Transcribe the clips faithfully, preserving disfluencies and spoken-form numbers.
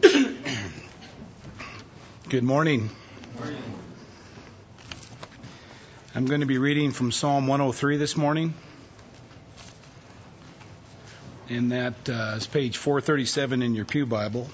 Good morning. I'm going to be reading from Psalm one oh three this morning. And that uh, is page four thirty-seven in your Pew Bible.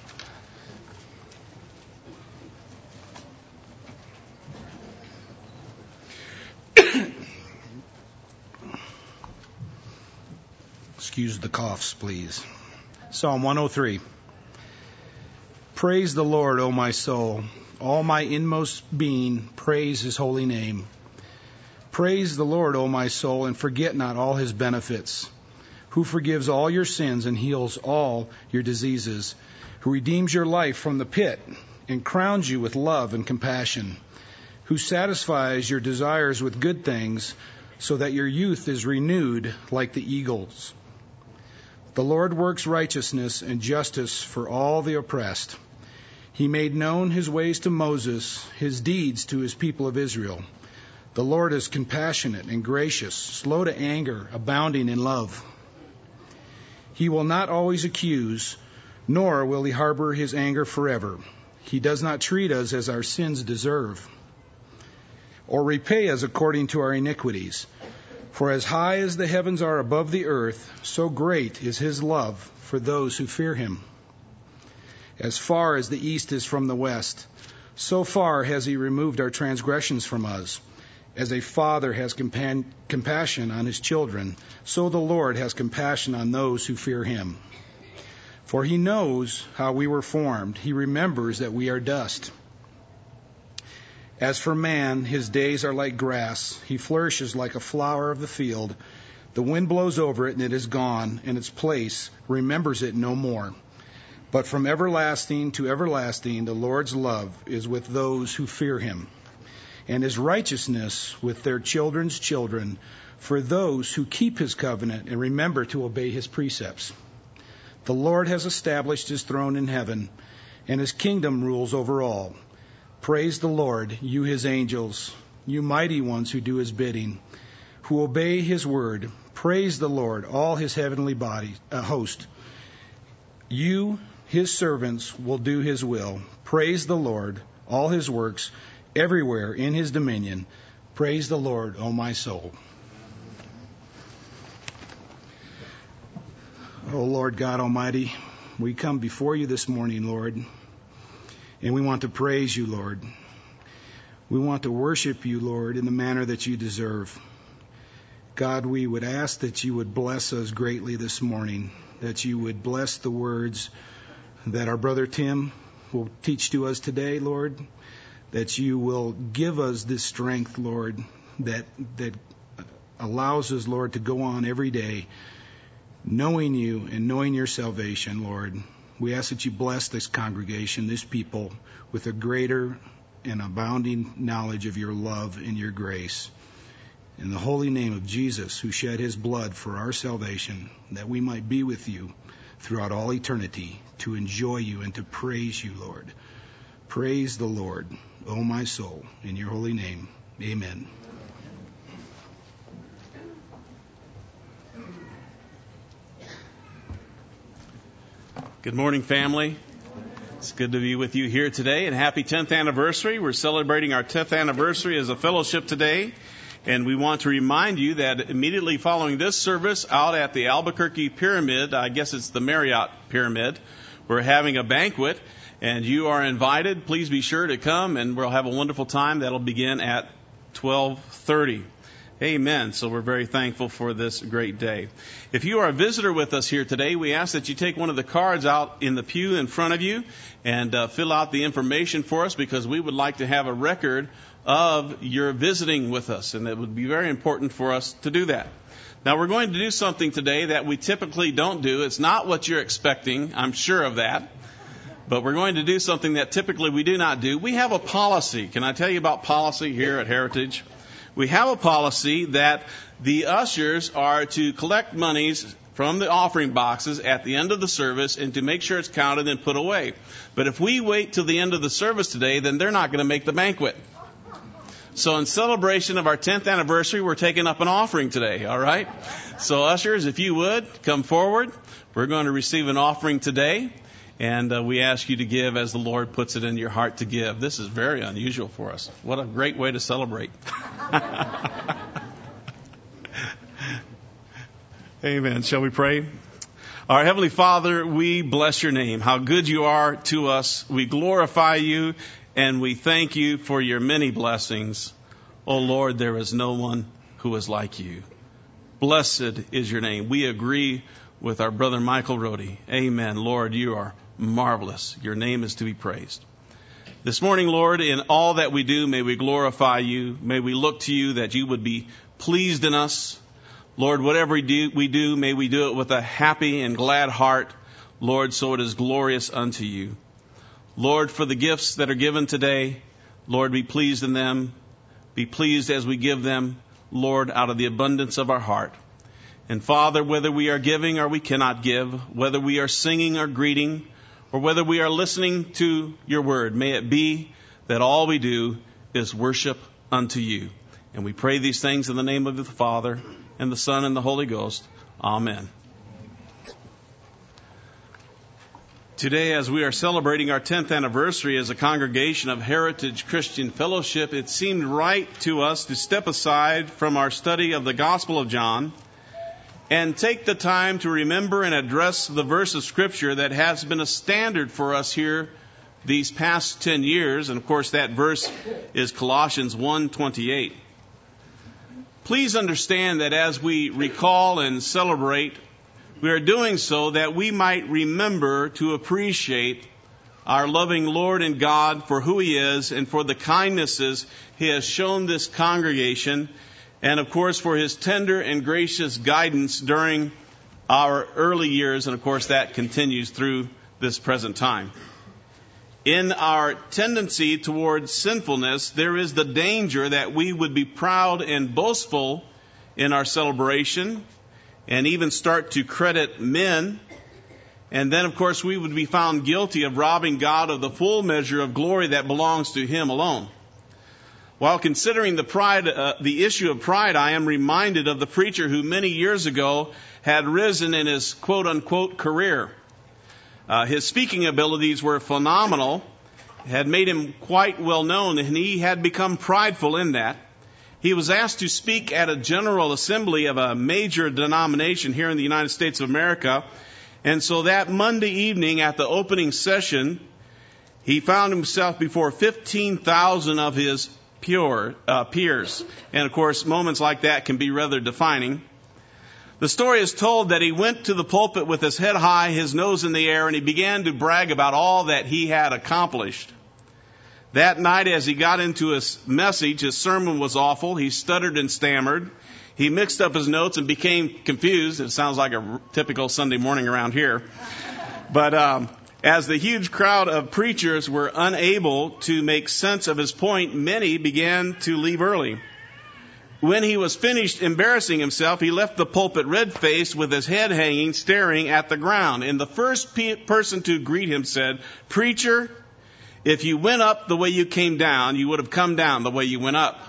Excuse the coughs, please. Psalm one oh three. Praise the Lord, O my soul. All my inmost being, praise his holy name. Praise the Lord, O my soul, and forget not all his benefits, who forgives all your sins and heals all your diseases, who redeems your life from the pit and crowns you with love and compassion, who satisfies your desires with good things, so that your youth is renewed like the eagles. The Lord works righteousness and justice for all the oppressed. He made known his ways to Moses, his deeds to his people of Israel. The Lord is compassionate and gracious, slow to anger, abounding in love. He will not always accuse, nor will he harbor his anger forever. He does not treat us as our sins deserve, or repay us according to our iniquities. For as high as the heavens are above the earth, so great is his love for those who fear him. As far as the east is from the west, so far has he removed our transgressions from us. As a father has compan- compassion on his children, so the Lord has compassion on those who fear him. For he knows how we were formed. He remembers that we are dust. As for man, his days are like grass. He flourishes like a flower of the field. The wind blows over it, and it is gone, and its place remembers it no more. But from everlasting to everlasting, the Lord's love is with those who fear him, and his righteousness with their children's children, for those who keep his covenant and remember to obey his precepts. The Lord has established his throne in heaven, and his kingdom rules over all. Praise the Lord, you his angels, you mighty ones who do his bidding, who obey his word. Praise the Lord, all his heavenly body, uh, host. You, his servants, will do his will. Praise the Lord, all his works, everywhere in his dominion. Praise the Lord, O my soul. O Lord God Almighty, we come before you this morning, Lord, and we want to praise you, Lord. We want to worship you, Lord, in the manner that you deserve. God, we would ask that you would bless us greatly this morning, that you would bless the words that our brother Tim will teach to us today, Lord, that you will give us this strength, Lord, that that allows us, Lord, to go on every day knowing you and knowing your salvation, Lord. We ask that you bless this congregation, this people, with a greater and abounding knowledge of your love and your grace. In the holy name of Jesus, who shed his blood for our salvation, that we might be with you throughout all eternity, to enjoy you and to praise you, Lord. Praise the Lord, O my soul, in your holy name. Amen. Good morning, family. It's good to be with you here today, and happy tenth anniversary. We're celebrating our tenth anniversary as a fellowship today, and we want to remind you that immediately following this service out at the Albuquerque Pyramid, I guess it's the Marriott Pyramid, we're having a banquet, and you are invited. Please be sure to come, and we'll have a wonderful time. That'll begin at twelve thirty. Amen. So we're very thankful for this great day. If you are a visitor with us here today, we ask that you take one of the cards out in the pew in front of you and uh, fill out the information for us, because we would like to have a record of your visiting with us, and it would be very important for us to do that. Now, we're going to do something today that we typically don't do. It's not what you're expecting, I'm sure of that. But we're going to do something that typically we do not do. We have a policy. Can I tell you about policy here at Heritage? We have a policy that the ushers are to collect monies from the offering boxes at the end of the service and to make sure it's counted and put away. But if we wait till the end of the service today, then they're not going to make the banquet. So in celebration of our tenth anniversary, we're taking up an offering today, all right? So ushers, if you would, come forward. We're going to receive an offering today. And uh, we ask you to give as the Lord puts it in your heart to give. This is very unusual for us. What a great way to celebrate. Amen. Shall we pray? Our Heavenly Father, we bless your name. How good you are to us. We glorify you and we thank you for your many blessings. Oh Lord, there is no one who is like you. Blessed is your name. We agree with our brother Michael Rohde. Amen. Lord, you are marvelous. Your name is to be praised. This morning, Lord, in all that we do, may we glorify you. May we look to you that you would be pleased in us. Lord, whatever we do, we do, may we do it with a happy and glad heart, Lord, so it is glorious unto you. Lord, for the gifts that are given today, Lord, be pleased in them. Be pleased as we give them, Lord, out of the abundance of our heart. And Father, whether we are giving or we cannot give, whether we are singing or greeting, or whether we are listening to your word, may it be that all we do is worship unto you. And we pray these things in the name of the Father, and the Son, and the Holy Ghost. Amen. Today, as we are celebrating our tenth anniversary as a congregation of Heritage Christian Fellowship, it seemed right to us to step aside from our study of the Gospel of John and take the time to remember and address the verse of Scripture that has been a standard for us here these past ten years. And of course, that verse is Colossians one twenty-eight. Please understand that as we recall and celebrate, we are doing so that we might remember to appreciate our loving Lord and God for who He is and for the kindnesses He has shown this congregation, and of course for His tender and gracious guidance during our early years, and of course that continues through this present time. In our tendency towards sinfulness, there is the danger that we would be proud and boastful in our celebration and even start to credit men. And then, of course, we would be found guilty of robbing God of the full measure of glory that belongs to Him alone. While considering the pride, uh, the issue of pride, I am reminded of the preacher who many years ago had risen in his quote-unquote career. Uh, his speaking abilities were phenomenal, had made him quite well known, and he had become prideful in that. He was asked to speak at a general assembly of a major denomination here in the United States of America. And so that Monday evening at the opening session, he found himself before fifteen thousand of his pure, uh, peers. And of course, moments like that can be rather defining. The story is told that he went to the pulpit with his head high, his nose in the air, and he began to brag about all that he had accomplished. That night, as he got into his message, his sermon was awful. He stuttered and stammered. He mixed up his notes and became confused. It sounds like a typical Sunday morning around here. But um, as the huge crowd of preachers were unable to make sense of his point, many began to leave early. When he was finished embarrassing himself, he left the pulpit red-faced with his head hanging, staring at the ground. And the first pe- person to greet him said, "Preacher, if you went up the way you came down, you would have come down the way you went up."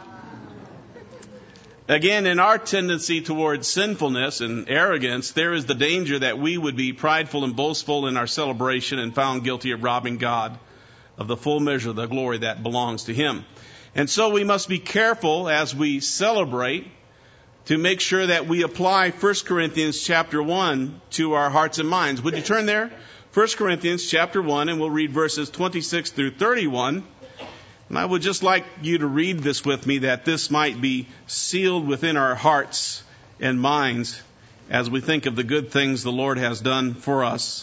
Again, in our tendency towards sinfulness and arrogance, there is the danger that we would be prideful and boastful in our celebration and found guilty of robbing God of the full measure of the glory that belongs to Him. And so we must be careful as we celebrate to make sure that we apply First Corinthians chapter one to our hearts and minds. Would you turn there? First Corinthians chapter one, and we'll read verses twenty-six through thirty-one. And I would just like you to read this with me, that this might be sealed within our hearts and minds as we think of the good things the Lord has done for us.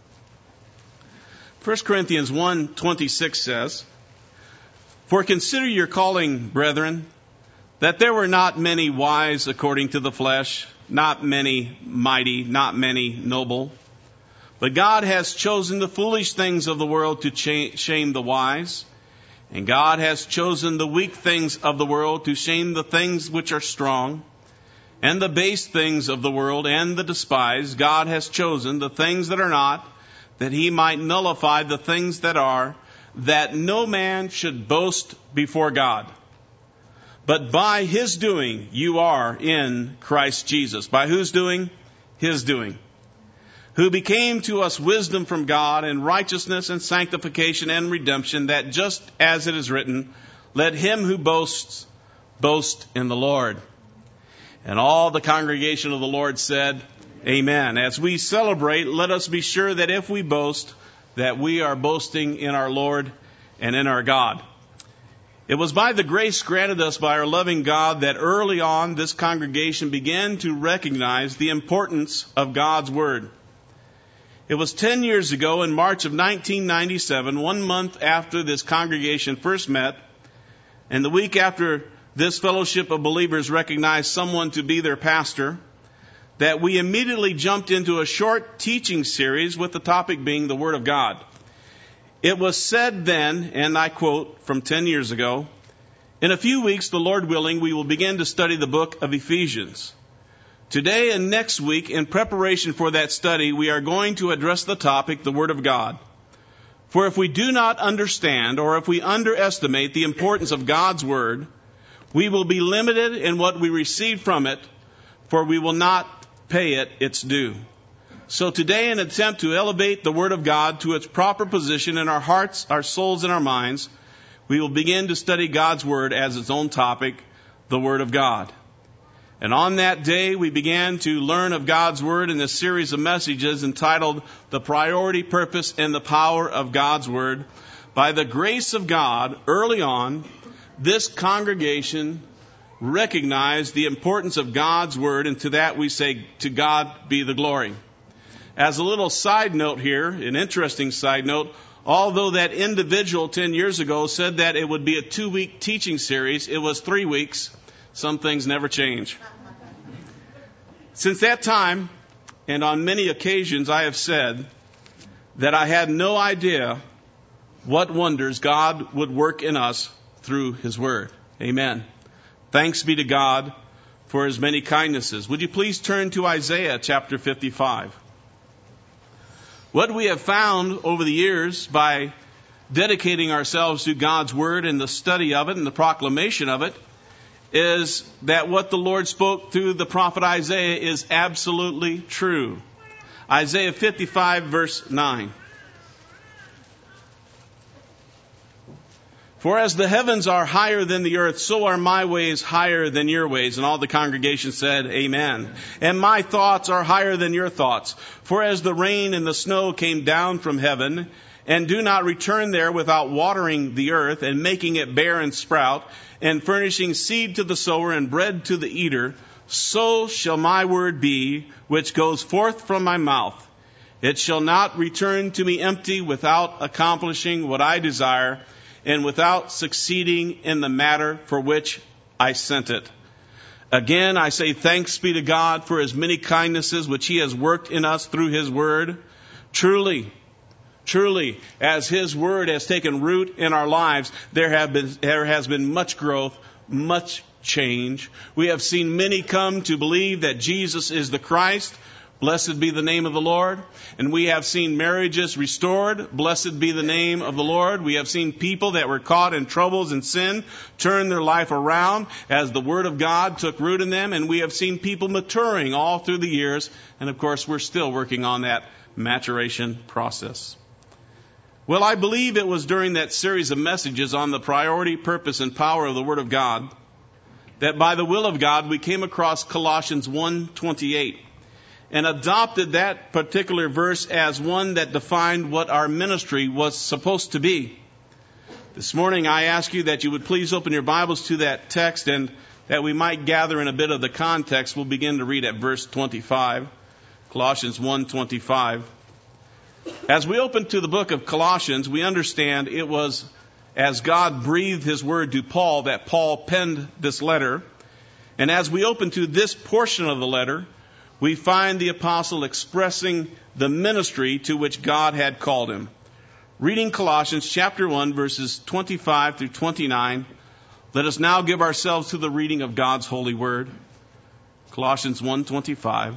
First Corinthians one twenty-six says, "For consider your calling, brethren, that there were not many wise according to the flesh, not many mighty, not many noble. But God has chosen the foolish things of the world to cha- shame the wise. And God has chosen the weak things of the world to shame the things which are strong. And the base things of the world and the despised God has chosen, the things that are not, that He might nullify the things that are, that no man should boast before God. But by His doing you are in Christ Jesus." By whose doing? His doing. who became to us wisdom from God and righteousness and sanctification and redemption, that just as it is written, let him who boasts boast in the Lord. And all the congregation of the Lord said, Amen. As we celebrate, let us be sure that if we boast, that we are boasting in our Lord and in our God. It was by the grace granted us by our loving God that early on this congregation began to recognize the importance of God's Word. It was ten years ago in March of nineteen ninety-seven, one month after this congregation first met, and the week after this fellowship of believers recognized someone to be their pastor, that we immediately jumped into a short teaching series with the topic being the Word of God. It was said then, and I quote from ten years ago, in a few weeks, the Lord willing, we will begin to study the book of Ephesians. Today and next week, in preparation for that study, we are going to address the topic, the Word of God. For if we do not understand, or if we underestimate the importance of God's Word, we will be limited in what we receive from it, for we will not pay it its due. So today, in an attempt to elevate the Word of God to its proper position in our hearts, our souls, and our minds, we will begin to study God's Word as its own topic, the Word of God. And on that day, we began to learn of God's Word in a series of messages entitled The Priority, Purpose, and the Power of God's Word. By the grace of God, early on, this congregation recognized the importance of God's Word, and to that we say, to God be the glory. As a little side note here, an interesting side note, although that individual ten years ago said that it would be a two-week teaching series, it was three weeks. Some things never change. Since that time, and on many occasions, I have said that I had no idea what wonders God would work in us through His Word. Amen. Thanks be to God for His many kindnesses. Would you please turn to Isaiah chapter fifty-five? What we have found over the years by dedicating ourselves to God's Word and the study of it and the proclamation of it is that what the Lord spoke through the prophet Isaiah is absolutely true. Isaiah fifty-five, verse nine. For as the heavens are higher than the earth, so are my ways higher than your ways. And all the congregation said, Amen. And my thoughts are higher than your thoughts. For as the rain and the snow came down from heaven, and do not return there without watering the earth and making it bear and sprout, and furnishing seed to the sower and bread to the eater, so shall my word be, which goes forth from my mouth. It shall not return to me empty, without accomplishing what I desire, and without succeeding in the matter for which I sent it. Again, I say thanks be to God for His many kindnesses which He has worked in us through His Word. Truly, Truly, as His Word has taken root in our lives, there have been, there has been much growth, much change. We have seen many come to believe that Jesus is the Christ. Blessed be the name of the Lord. And we have seen marriages restored. Blessed be the name of the Lord. We have seen people that were caught in troubles and sin turn their life around as the Word of God took root in them. And we have seen people maturing all through the years. And of course, we're still working on that maturation process. Well, I believe it was during that series of messages on the priority, purpose, and power of the Word of God that by the will of God we came across Colossians one twenty-eight and adopted that particular verse as one that defined what our ministry was supposed to be. This morning I ask you that you would please open your Bibles to that text, and that we might gather in a bit of the context. We'll begin to read at verse twenty-five, Colossians one twenty-five. As we open to the book of Colossians, we understand it was as God breathed His word to Paul that Paul penned this letter. And as we open to this portion of the letter, we find the apostle expressing the ministry to which God had called him. Reading Colossians chapter one, verses twenty-five through twenty-nine, let us now give ourselves to the reading of God's holy word. Colossians one twenty-five.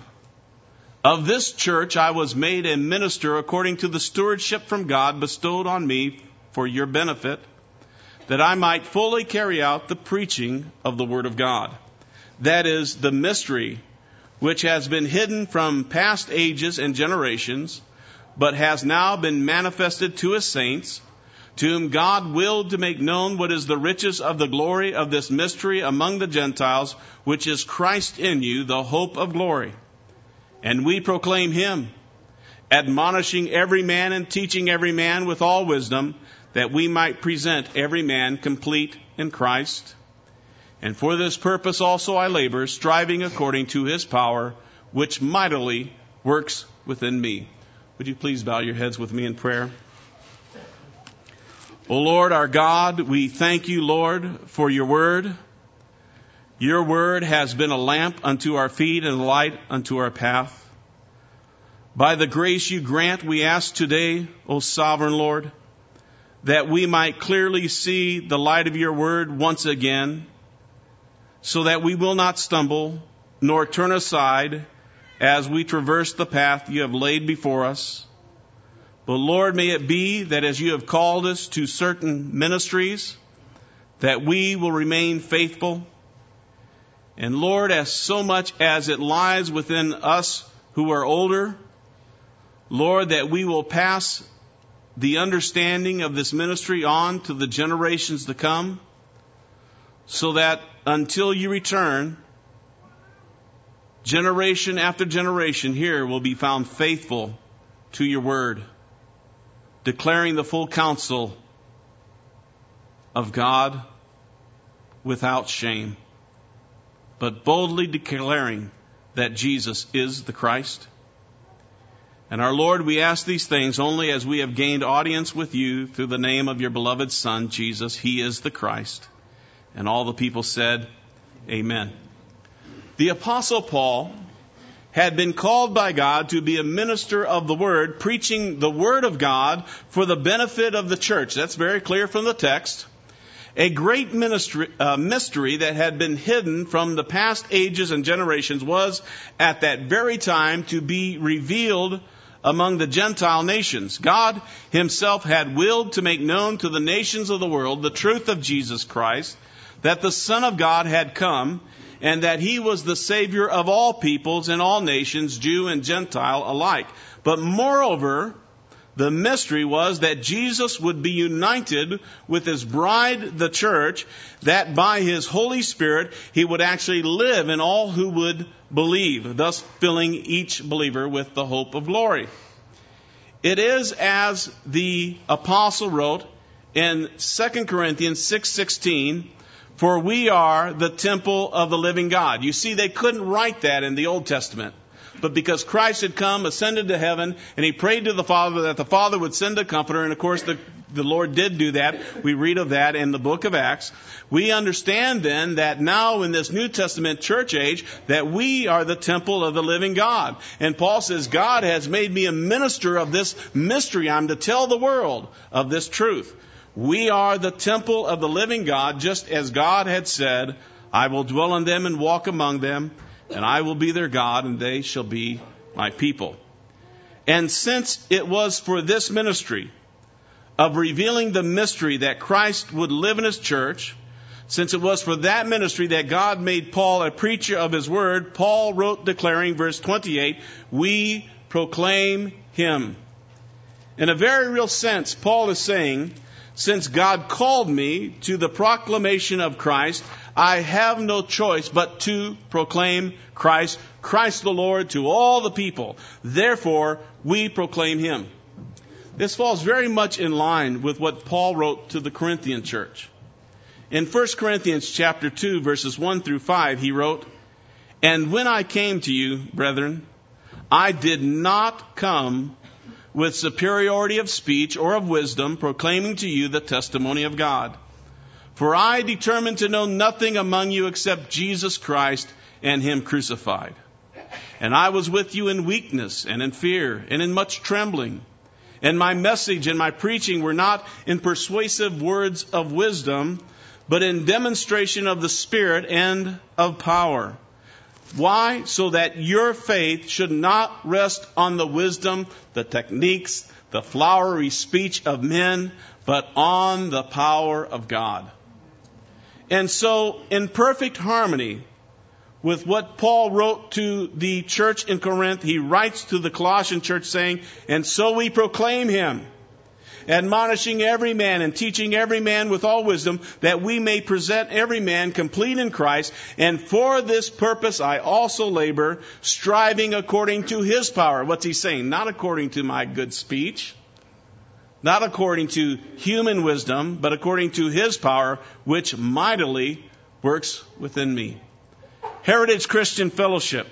Of this church I was made a minister according to the stewardship from God bestowed on me for your benefit, that I might fully carry out the preaching of the Word of God. That is, the mystery which has been hidden from past ages and generations, but has now been manifested to his saints, to whom God willed to make known what is the riches of the glory of this mystery among the Gentiles, which is Christ in you, the hope of glory. And we proclaim him, admonishing every man and teaching every man with all wisdom, that we might present every man complete in Christ. And for this purpose also I labor, striving according to his power, which mightily works within me. Would you please bow your heads with me in prayer? O Lord, our God, we thank you, Lord, for your word. Your word has been a lamp unto our feet and a light unto our path. By the grace you grant, we ask today, O sovereign Lord, that we might clearly see the light of your word once again, so that we will not stumble nor turn aside as we traverse the path you have laid before us. But Lord, may it be that as you have called us to certain ministries, that we will remain faithful. And Lord, as so much as it lies within us who are older, Lord, that we will pass the understanding of this ministry on to the generations to come, so that until you return, generation after generation here will be found faithful to your word, declaring the full counsel of God without shame, but boldly declaring that Jesus is the Christ. And our Lord, we ask these things only as we have gained audience with you through the name of your beloved Son, Jesus. He is the Christ. And all the people said, Amen. The Apostle Paul had been called by God to be a minister of the Word, preaching the Word of God for the benefit of the church. That's very clear from the text. A great ministry, uh, mystery that had been hidden from the past ages and generations was at that very time to be revealed among the Gentile nations. God himself had willed to make known to the nations of the world the truth of Jesus Christ, that the Son of God had come, and that he was the Savior of all peoples and all nations, Jew and Gentile alike. But moreover, the mystery was that Jesus would be united with his bride, the church, that by his Holy Spirit he would actually live in all who would believe, thus filling each believer with the hope of glory. It is as the apostle wrote in Second Corinthians six sixteen, for we are the temple of the living God. You see, they couldn't write that in the Old Testament. But because Christ had come, ascended to heaven, and he prayed to the Father that the Father would send a comforter, and of course the, the Lord did do that. We read of that in the book of Acts. We understand then that now in this New Testament church age, that we are the temple of the living God. And Paul says, God has made me a minister of this mystery. I'm to tell the world of this truth. We are the temple of the living God, just as God had said, I will dwell in them and walk among them, and I will be their God, and they shall be my people. And since it was for this ministry of revealing the mystery that Christ would live in his church, since it was for that ministry that God made Paul a preacher of his word, Paul wrote declaring, verse twenty-eight, we proclaim him. In a very real sense, Paul is saying, since God called me to the proclamation of Christ, I have no choice but to proclaim Christ, Christ the Lord, to all the people. Therefore, we proclaim him. This falls very much in line with what Paul wrote to the Corinthian church. In First Corinthians chapter two, verses one through five, he wrote, and when I came to you, brethren, I did not come with superiority of speech or of wisdom, proclaiming to you the testimony of God. For I determined to know nothing among you except Jesus Christ and him crucified. And I was with you in weakness and in fear and in much trembling. And my message and my preaching were not in persuasive words of wisdom, but in demonstration of the Spirit and of power. Why? So that your faith should not rest on the wisdom, the techniques, the flowery speech of men, but on the power of God. And so, in perfect harmony with what Paul wrote to the church in Corinth. He writes to the Colossian church saying, "And so we proclaim him, admonishing every man and teaching every man with all wisdom, that we may present every man complete in Christ. And for this purpose I also labor, striving according to his power." What's he saying? Not according to my good speech, not according to human wisdom, but according to his power, which mightily works within me. Heritage Christian Fellowship.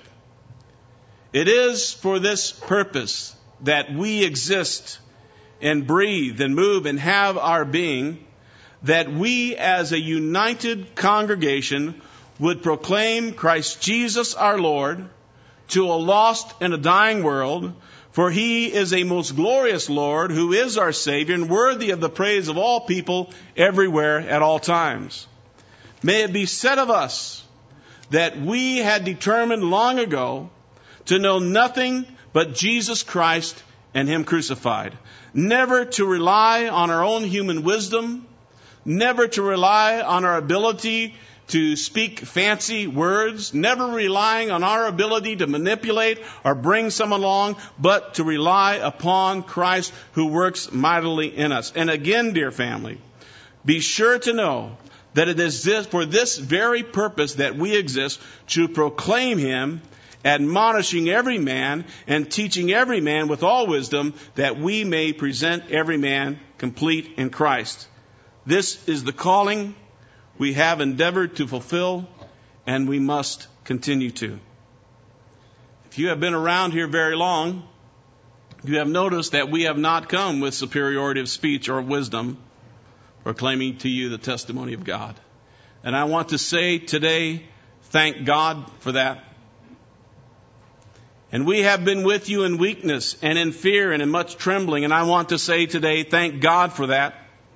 It is for this purpose that we exist and breathe and move and have our being, that we as a united congregation would proclaim Christ Jesus our Lord to a lost and a dying world, for he is a most glorious Lord who is our Savior and worthy of the praise of all people everywhere at all times. May it be said of us that we had determined long ago to know nothing but Jesus Christ and him crucified. Never to rely on our own human wisdom, never to rely on our ability to speak fancy words, never relying on our ability to manipulate or bring someone along, but to rely upon Christ who works mightily in us. And again, dear family, be sure to know that it is this, for this very purpose that we exist, to proclaim him, admonishing every man and teaching every man with all wisdom, that we may present every man complete in Christ. This is the calling we have endeavored to fulfill, and we must continue to. If you have been around here very long, you have noticed that we have not come with superiority of speech or wisdom, proclaiming to you the testimony of God. And I want to say today, thank God for that. And we have been with you in weakness and in fear and in much trembling. And I want to say today, thank God for that.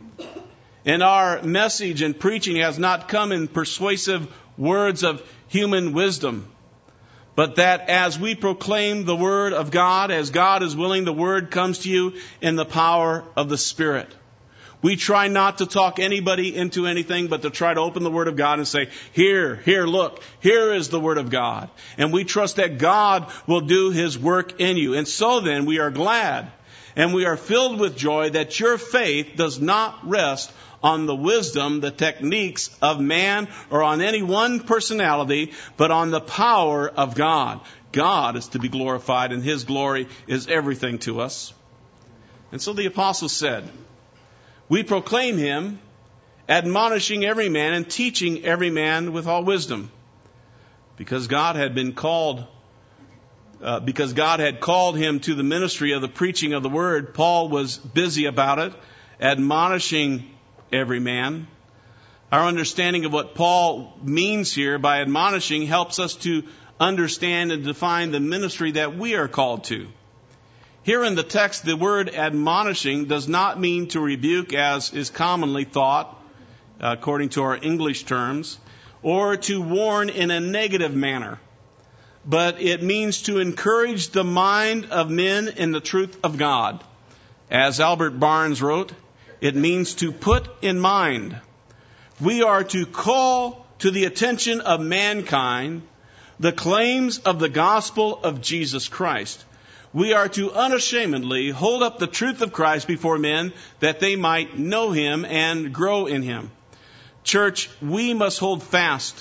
And our message and preaching has not come in persuasive words of human wisdom, but that as we proclaim the word of God, as God is willing, the word comes to you in the power of the Spirit. We try not to talk anybody into anything, but to try to open the Word of God and say, here, here, look, here is the Word of God. And we trust that God will do his work in you. And so then we are glad and we are filled with joy that your faith does not rest on the wisdom, the techniques of man or on any one personality, but on the power of God. God is to be glorified, and his glory is everything to us. And so the apostle said, we proclaim him, admonishing every man and teaching every man with all wisdom. Because God had been called, uh, because God had called him to the ministry of the preaching of the word, Paul was busy about it, admonishing every man. Our understanding of what Paul means here by admonishing helps us to understand and define the ministry that we are called to. Here in the text, the word admonishing does not mean to rebuke, as is commonly thought, according to our English terms, or to warn in a negative manner. But it means to encourage the mind of men in the truth of God. As Albert Barnes wrote, it means to put in mind. We are to call to the attention of mankind the claims of the gospel of Jesus Christ. We are to unashamedly hold up the truth of Christ before men that they might know him and grow in him. Church, we must hold fast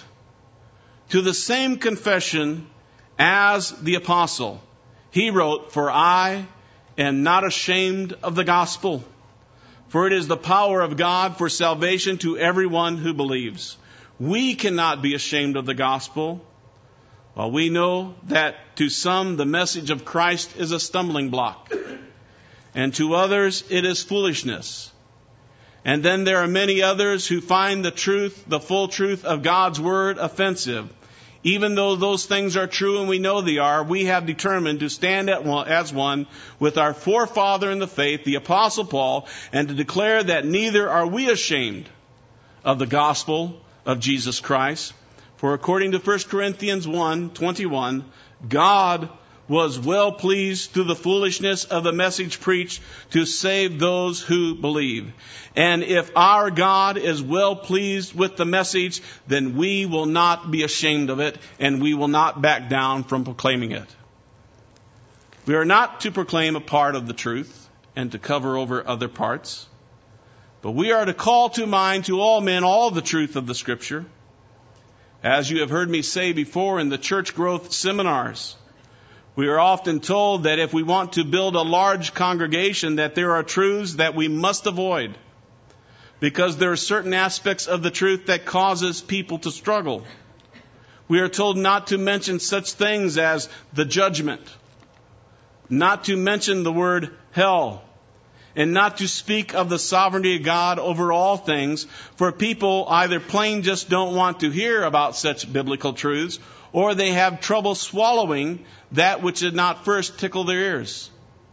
to the same confession as the apostle. He wrote, "For I am not ashamed of the gospel, for it is the power of God for salvation to everyone who believes." We cannot be ashamed of the gospel. Well, we know that to some the message of Christ is a stumbling block, and to others it is foolishness. And then there are many others who find the truth, the full truth of God's word, offensive. Even though those things are true and we know they are, we have determined to stand at one, as one with our forefather in the faith, the Apostle Paul, and to declare that neither are we ashamed of the gospel of Jesus Christ. For according to First Corinthians one twenty-one, God was well pleased through the foolishness of the message preached to save those who believe. And if our God is well pleased with the message, then we will not be ashamed of it, and we will not back down from proclaiming it. We are not to proclaim a part of the truth and to cover over other parts, but we are to call to mind to all men all the truth of the Scripture. As you have heard me say before in the church growth seminars, we are often told that if we want to build a large congregation, that there are truths that we must avoid because there are certain aspects of the truth that causes people to struggle. We are told not to mention such things as the judgment, not to mention the word hell, and not to speak of the sovereignty of God over all things, for people either plain just don't want to hear about such biblical truths, or they have trouble swallowing that which did not first tickle their ears.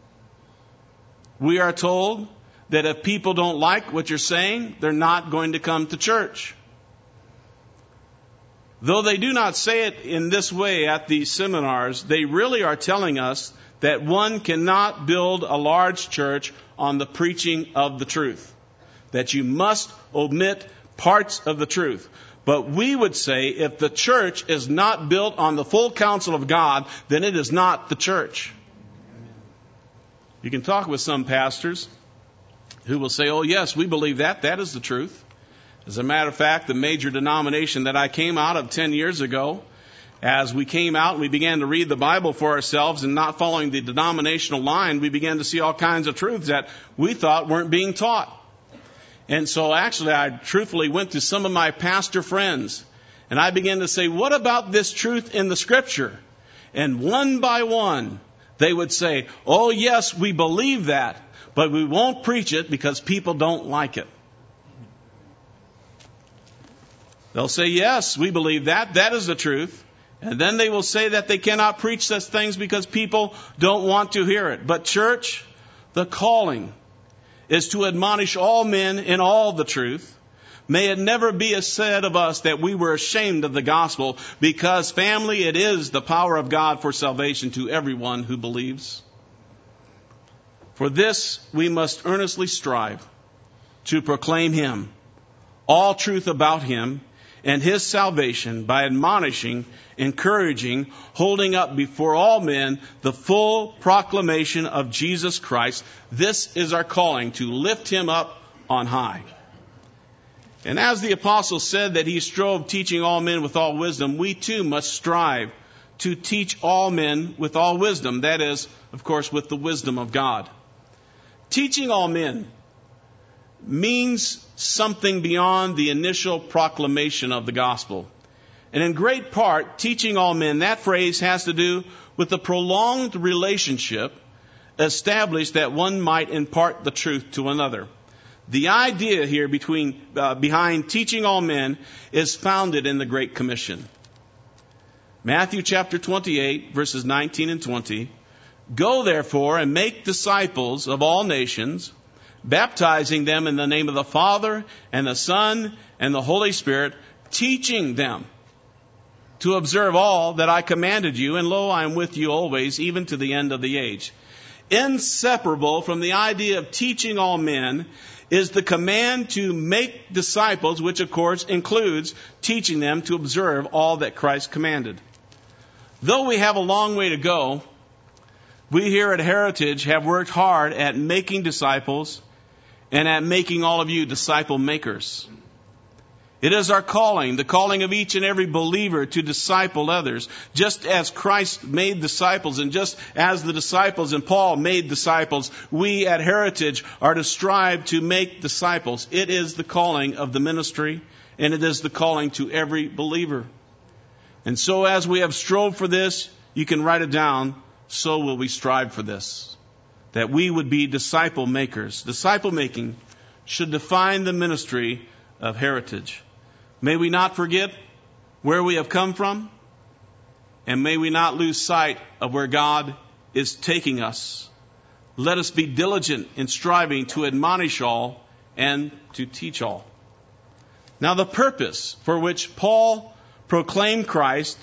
We are told that if people don't like what you're saying, they're not going to come to church. Though they do not say it in this way at these seminars, they really are telling us that one cannot build a large church on the preaching of the truth, that you must omit parts of the truth. But we would say if the church is not built on the full counsel of God, then it is not the church. You can talk with some pastors who will say, oh yes, we believe that. That is the truth. As a matter of fact, the major denomination that I came out of ten years ago, as we came out and we began to read the Bible for ourselves and not following the denominational line, we began to see all kinds of truths that we thought weren't being taught. And so actually I truthfully went to some of my pastor friends and I began to say, what about this truth in the Scripture? And one by one, they would say, oh yes, we believe that, but we won't preach it because people don't like it. They'll say, yes, we believe that. That is the truth. And then they will say that they cannot preach such things because people don't want to hear it. But church, the calling is to admonish all men in all the truth. May it never be said of us that we were ashamed of the gospel, because, family, it is the power of God for salvation to everyone who believes. For this we must earnestly strive to proclaim Him, all truth about Him, and His salvation by admonishing, encouraging, holding up before all men the full proclamation of Jesus Christ. This is our calling, to lift Him up on high. And as the apostle said that he strove teaching all men with all wisdom, we too must strive to teach all men with all wisdom. That is, of course, with the wisdom of God. Teaching all men means something beyond the initial proclamation of the gospel. And in great part, teaching all men, that phrase has to do with the prolonged relationship established that one might impart the truth to another. The idea here between uh, behind teaching all men is founded in the Great Commission. Matthew chapter twenty-eight, verses nineteen and twenty. Go therefore and make disciples of all nations, baptizing them in the name of the Father and the Son and the Holy Spirit, teaching them to observe all that I commanded you, and lo, I am with you always, even to the end of the age. Inseparable from the idea of teaching all men is the command to make disciples, which of course includes teaching them to observe all that Christ commanded. Though we have a long way to go, we here at Heritage have worked hard at making disciples and at making all of you disciple makers. It is our calling, the calling of each and every believer, to disciple others. Just as Christ made disciples, and just as the disciples and Paul made disciples, we at Heritage are to strive to make disciples. It is the calling of the ministry, and it is the calling to every believer. And so as we have strove for this, you can write it down, so will we strive for this. That we would be disciple makers. Disciple making should define the ministry of Heritage. May we not forget where we have come from, and may we not lose sight of where God is taking us. Let us be diligent in striving to admonish all and to teach all. Now, the purpose for which Paul proclaimed Christ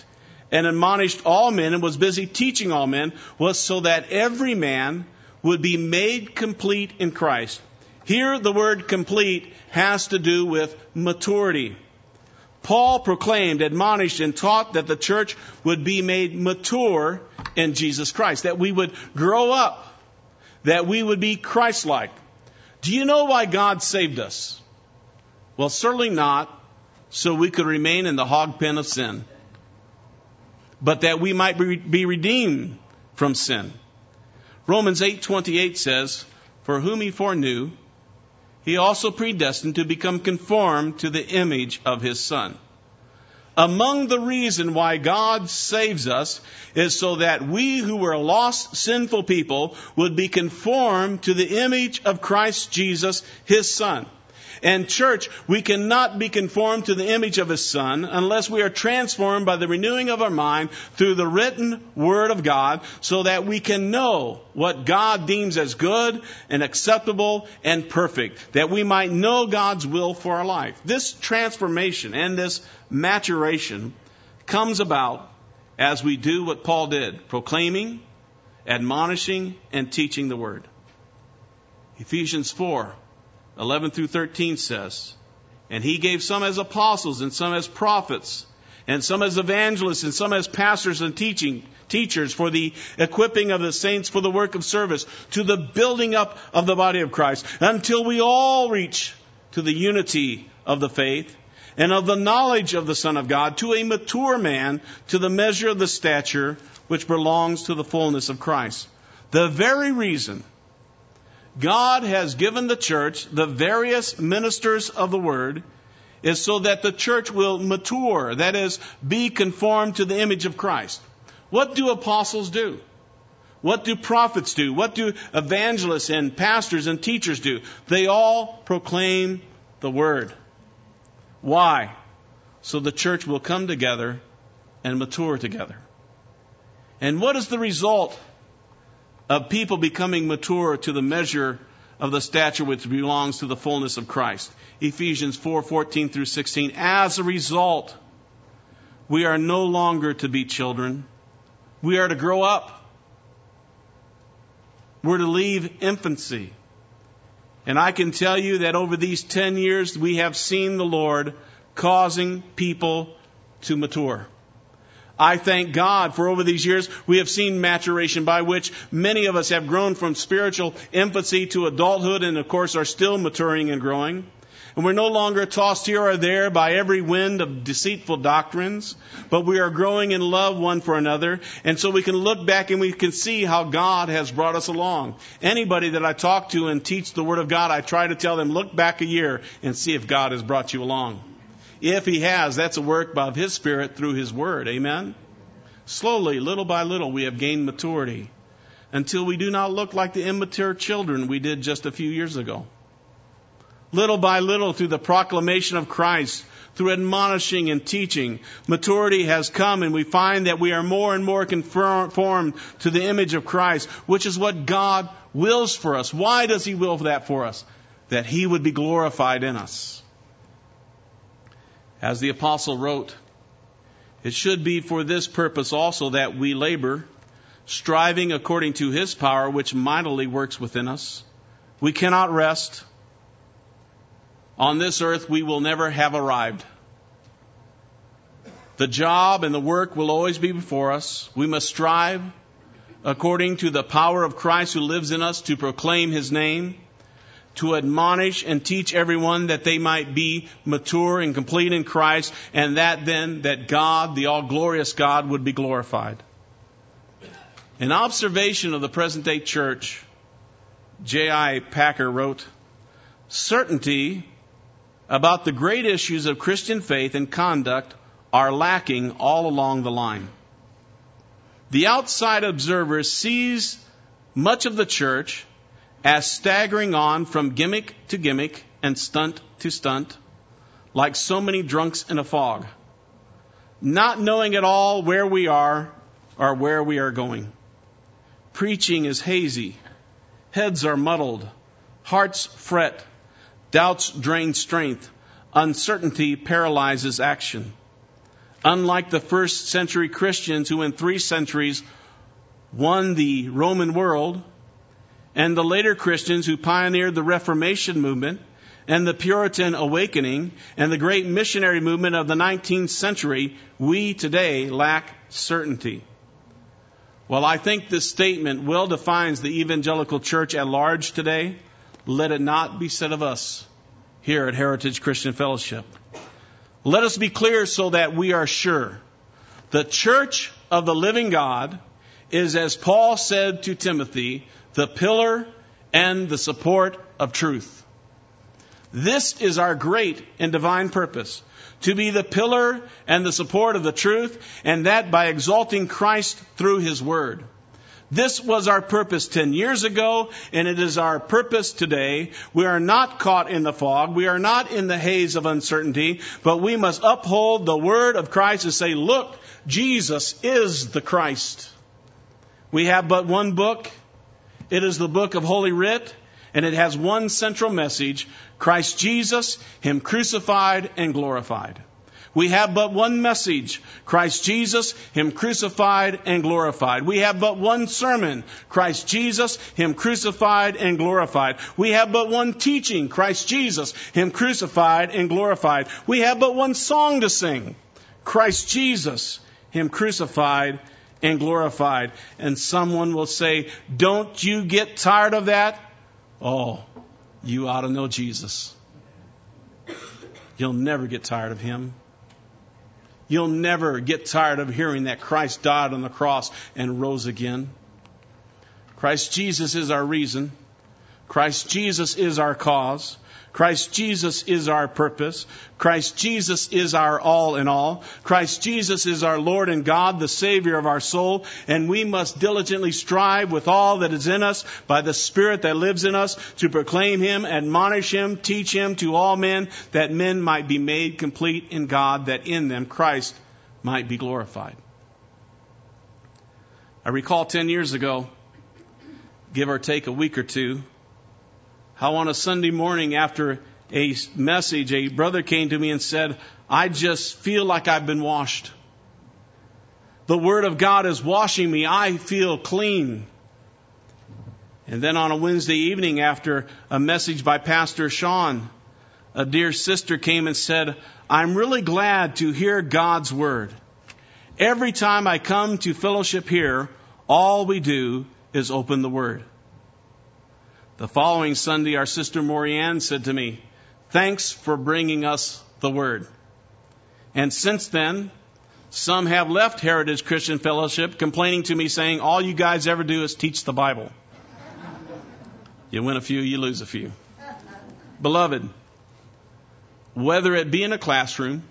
and admonished all men and was busy teaching all men was so that every man would be made complete in Christ. Here the word complete has to do with maturity. Paul proclaimed, admonished, and taught that the church would be made mature in Jesus Christ, that we would grow up, that we would be Christ-like. Do you know why God saved us? Well, certainly not so we could remain in the hog pen of sin, but that we might be redeemed from sin. Romans eight twenty-eight says, "For whom he foreknew, he also predestined to become conformed to the image of his Son." Among the reason why God saves us is so that we who were lost, sinful people would be conformed to the image of Christ Jesus, his Son. And church, we cannot be conformed to the image of his Son unless we are transformed by the renewing of our mind through the written Word of God, so that we can know what God deems as good and acceptable and perfect, that we might know God's will for our life. This transformation and this maturation comes about as we do what Paul did, proclaiming, admonishing, and teaching the Word. Ephesians four eleven through thirteen says, "And he gave some as apostles, and some as prophets, and some as evangelists, and some as pastors and teaching teachers, for the equipping of the saints for the work of service, to the building up of the body of Christ, until we all reach to the unity of the faith and of the knowledge of the Son of God, to a mature man, to the measure of the stature which belongs to the fullness of Christ." The very reason God has given the church the various ministers of the Word is so that the church will mature, that is, be conformed to the image of Christ. What do apostles do? What do prophets do? What do evangelists and pastors and teachers do? They all proclaim the Word. Why? So the church will come together and mature together. And what is the result of people becoming mature to the measure of the stature which belongs to the fullness of Christ? Ephesians four fourteen through sixteen. As a result, we are no longer to be children. We are to grow up. We're to leave infancy. And I can tell you that over these ten years, we have seen the Lord causing people to mature. I thank God for over these years we have seen maturation, by which many of us have grown from spiritual infancy to adulthood, and of course are still maturing and growing. And we're no longer tossed here or there by every wind of deceitful doctrines, but we are growing in love one for another. And so we can look back and we can see how God has brought us along. Anybody that I talk to and teach the Word of God, I try to tell them, look back a year and see if God has brought you along. If he has, that's a work of his Spirit through his Word. Amen? Slowly, little by little, we have gained maturity until we do not look like the immature children we did just a few years ago. Little by little, through the proclamation of Christ, through admonishing and teaching, maturity has come, and we find that we are more and more conformed to the image of Christ, which is what God wills for us. Why does he will that for us? That he would be glorified in us. As the apostle wrote, "It should be for this purpose also that we labor, striving according to his power, which mightily works within us. We cannot rest. On this earth we will never have arrived. The job and the work will always be before us. We must strive according to the power of Christ who lives in us to proclaim his name, to admonish and teach everyone that they might be mature and complete in Christ, and that then that God, the all-glorious God, would be glorified." An observation of the present-day church, J I Packer wrote, "Certainty about the great issues of Christian faith and conduct are lacking all along the line. The outside observer sees much of the church as staggering on from gimmick to gimmick and stunt to stunt, like so many drunks in a fog, not knowing at all where we are or where we are going. Preaching is hazy, heads are muddled, hearts fret, doubts drain strength, uncertainty paralyzes action. Unlike the first century Christians who in three centuries won the Roman world, and the later Christians who pioneered the Reformation movement and the Puritan awakening and the great missionary movement of the nineteenth century, we today lack certainty. While I think this statement well defines the evangelical church at large today, let it not be said of us here at Heritage Christian Fellowship. Let us be clear so that we are sure. The church of the living God is, as Paul said to Timothy, the pillar and the support of truth. This is our great and divine purpose, to be the pillar and the support of the truth, and that by exalting Christ through His Word. This was our purpose ten years ago, and it is our purpose today. We are not caught in the fog. We are not in the haze of uncertainty, but we must uphold the Word of Christ and say, look, Jesus is the Christ. We have but one book. It is the book of Holy Writ, and it has one central message: Christ Jesus, Him crucified and glorified. We have but one message: Christ Jesus, Him crucified and glorified. We have but one sermon: Christ Jesus, Him crucified and glorified. We have but one teaching: Christ Jesus, Him crucified and glorified. We have but one song to sing: Christ Jesus, Him crucified and glorified. And someone will say, don't you get tired of that? Oh, you ought to know Jesus. You'll never get tired of Him. You'll never get tired of hearing that Christ died on the cross and rose again. Christ Jesus is our reason. Christ Jesus is our cause. Christ Jesus is our purpose. Christ Jesus is our all in all. Christ Jesus is our Lord and God, the Savior of our soul. And we must diligently strive with all that is in us by the Spirit that lives in us to proclaim Him, admonish Him, teach Him to all men, that men might be made complete in God, that in them Christ might be glorified. I recall ten years ago, give or take a week or two, how on a Sunday morning after a message, a brother came to me and said, I just feel like I've been washed. The Word of God is washing me. I feel clean. And then on a Wednesday evening after a message by Pastor Sean, a dear sister came and said, I'm really glad to hear God's Word. Every time I come to fellowship here, all we do is open the Word. The following Sunday, our sister Morianne said to me, thanks for bringing us the Word. And since then, some have left Heritage Christian Fellowship complaining to me, saying, all you guys ever do is teach the Bible. You win a few, you lose a few. Beloved, whether it be in a classroom,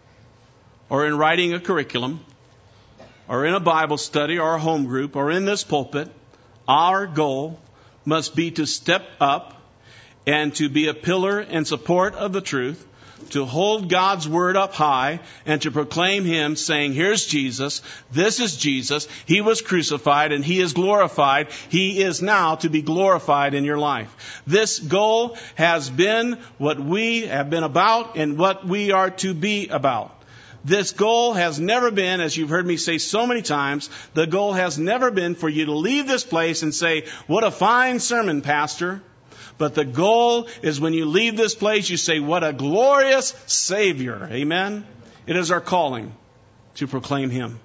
or in writing a curriculum, or in a Bible study, or a home group, or in this pulpit, our goal must be to step up and to be a pillar and support of the truth, to hold God's Word up high and to proclaim Him, saying, here's Jesus, this is Jesus, He was crucified and He is glorified. He is now to be glorified in your life. This goal has been what we have been about and what we are to be about. This goal has never been, as you've heard me say so many times, the goal has never been for you to leave this place and say, what a fine sermon, Pastor. But the goal is when you leave this place, you say, what a glorious Savior. Amen? It is our calling to proclaim Him.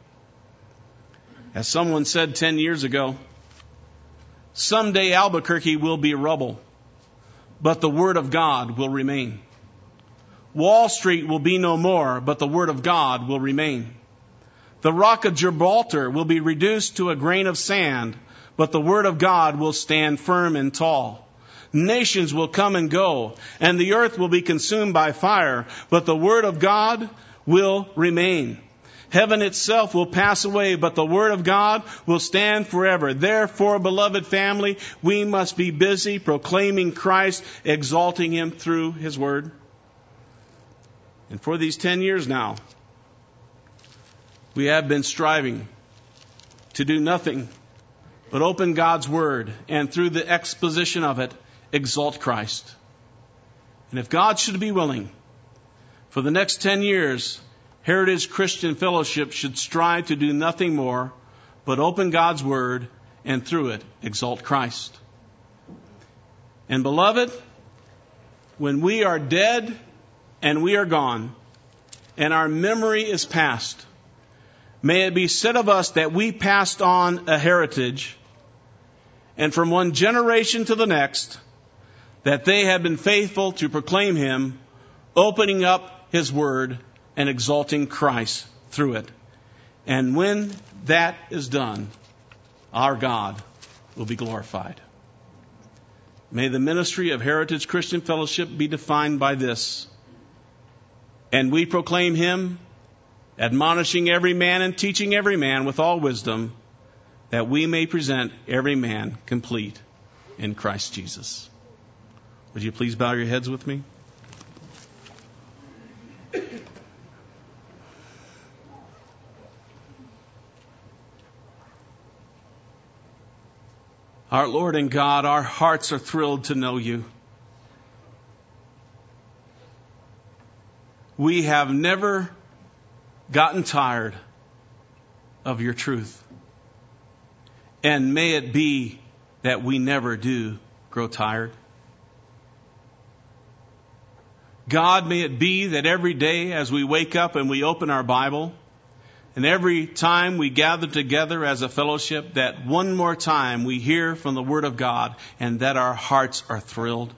As someone said ten years ago, someday Albuquerque will be rubble, but the Word of God will remain. Wall Street will be no more, but the Word of God will remain. The rock of Gibraltar will be reduced to a grain of sand, but the Word of God will stand firm and tall. Nations will come and go, and the earth will be consumed by fire, but the Word of God will remain. Heaven itself will pass away, but the Word of God will stand forever. Therefore, beloved family, we must be busy proclaiming Christ, exalting Him through His Word. And for these ten years now, we have been striving to do nothing but open God's Word and through the exposition of it, exalt Christ. And if God should be willing, for the next ten years, Heritage Christian Fellowship should strive to do nothing more but open God's Word and through it exalt Christ. And beloved, when we are dead and we are gone and our memory is past, may it be said of us that we passed on a heritage, and from one generation to the next, that they have been faithful to proclaim Him, opening up His Word and exalting Christ through it. And when that is done, our God will be glorified. May the ministry of Heritage Christian Fellowship be defined by this. And we proclaim Him, admonishing every man and teaching every man with all wisdom, that we may present every man complete in Christ Jesus. Would you please bow your heads with me? Our Lord and God, our hearts are thrilled to know You. We have never gotten tired of Your truth. And may it be that we never do grow tired. God, may it be that every day as we wake up and we open our Bible, and every time we gather together as a fellowship, that one more time we hear from the Word of God and that our hearts are thrilled.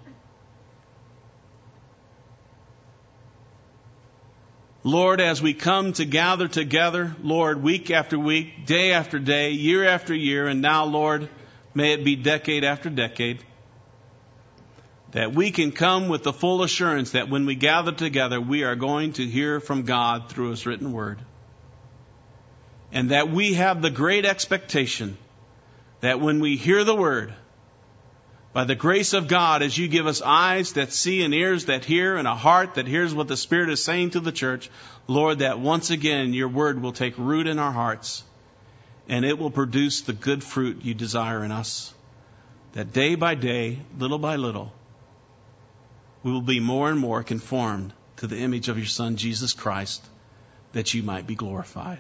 Lord, as we come to gather together, Lord, week after week, day after day, year after year, and now, Lord, may it be decade after decade, that we can come with the full assurance that when we gather together, we are going to hear from God through His written Word. And that we have the great expectation that when we hear the Word, by the grace of God, as You give us eyes that see and ears that hear and a heart that hears what the Spirit is saying to the church, Lord, that once again Your Word will take root in our hearts and it will produce the good fruit You desire in us. That day by day, little by little, we will be more and more conformed to the image of Your Son, Jesus Christ, that You might be glorified.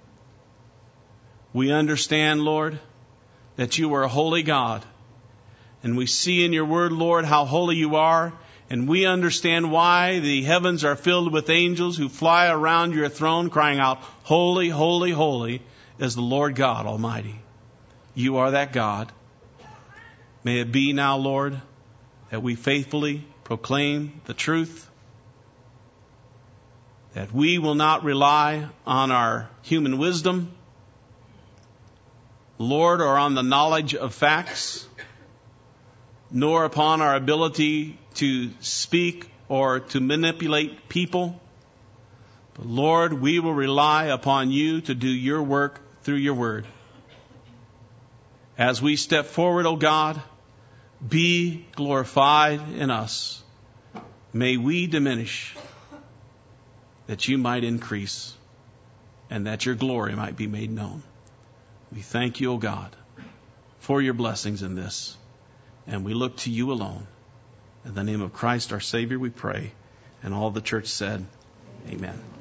We understand, Lord, that You are a holy God. And we see in Your Word, Lord, how holy You are. And we understand why the heavens are filled with angels who fly around Your throne crying out, holy, holy, holy is the Lord God Almighty. You are that God. May it be now, Lord, that we faithfully proclaim the truth, that we will not rely on our human wisdom, Lord, or on the knowledge of facts, nor upon our ability to speak or to manipulate people. But Lord, we will rely upon You to do Your work through Your Word. As we step forward, O God, be glorified in us. May we diminish, that You might increase, and that Your glory might be made known. We thank You, O God, for Your blessings in this. And we look to You alone. In the name of Christ our Savior we pray. And all the church said, Amen.